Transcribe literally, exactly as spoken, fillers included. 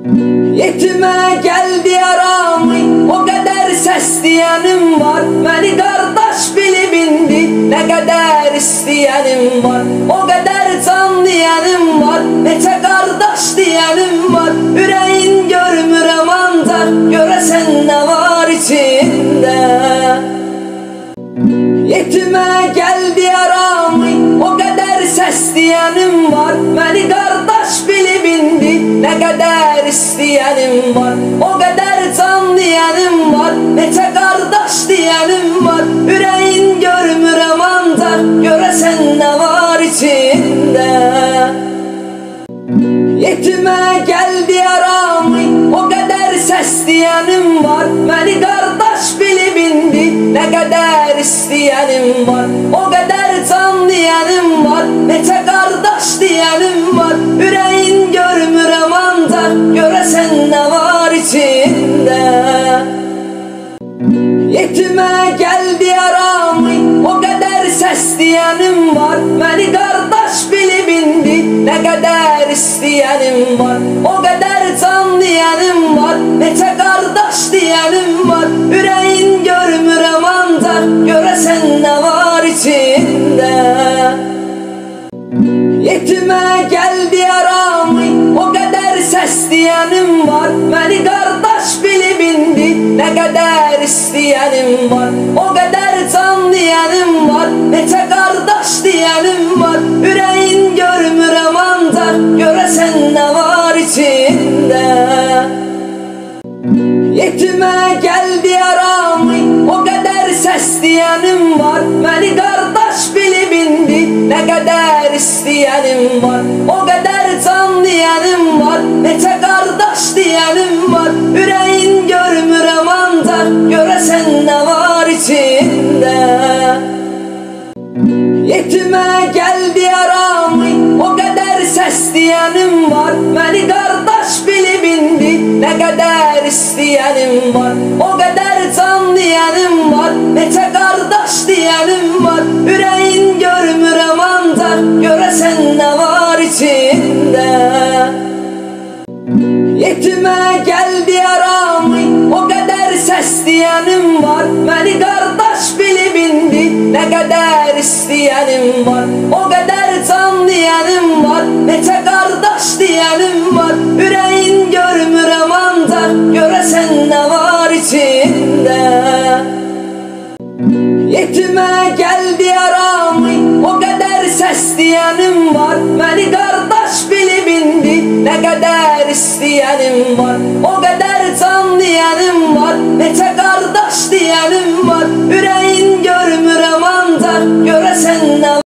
Yetime geldi yaramı, o kadar ses diyenim var. Beni kardeş bilip indi, ne kadar isteyenim var. O kadar can diyenim var, nece kardeş diyenim var. Yüreğin görmürem ancak, göresen ne var içinde. Yetime geldi yaramı, o kadar ses diyenim var. Beni kardeş bilip indi, ne kadar isteyenim var. O kadar can diyenim var, nece kardeş diyenim var. Yüreğin görmürem ancak, göresen ne var içinde. Yetime geldi yaramı, o kadar ses diyenim var. Beni kardeş bilip indi, ne kadar isteyenim var. O kadar can diyenim var, nece kardeş diyenim var. Yüreğin görmürem ancak, göresen ne var içinde. Yetime geldi yaramı, o kadar ses diyenim var. Beni kardeş bilip indi, ne kadar isteyenim var. O kadar can diyenim var, nece kardeş diyenim var. Yüreğin görmürem ancak, göresen ne var içinde. Yetime geldi yaramı, o kadar ses diyenim var. Beni kardeş bilip indi, ne kadar isteyenim var. O kadar can diyenim var, nece kardeş diyenim var. Yüreğin görmürem ancak, göresen ne var içinde. Yetime geldi yaramı, o kadar ses diyenim var. Beni kardeş bilip indi, ne kadar isteyenim var. O kadar can diyenim var, nece kardeş diyenim var. Yüreğin görmürem ancak, göresen ne var içinde. Yetime geldi yaramı, o kadar ses diyenim var. Beni kardeş bilip indi, ne kadar isteyenim var. O kadar can diyenim var, nece kardeş diyenim var. Yüreğin görmürem ancak, göresen ne var içinde. Yetime geldi yaramı, o kadar ses diyenim var. Beni kardeş bilip indi, ne kadar isteyenim var. O kadar can diyenim var, nece kardeş diyenim var. Yüreğin görmürem ancak, göresen ne var içinde. Yetime geldi yaramı, o kadar ses diyenim var. Beni kardeş bilip indi, ne kadar isteyenim var. O kadar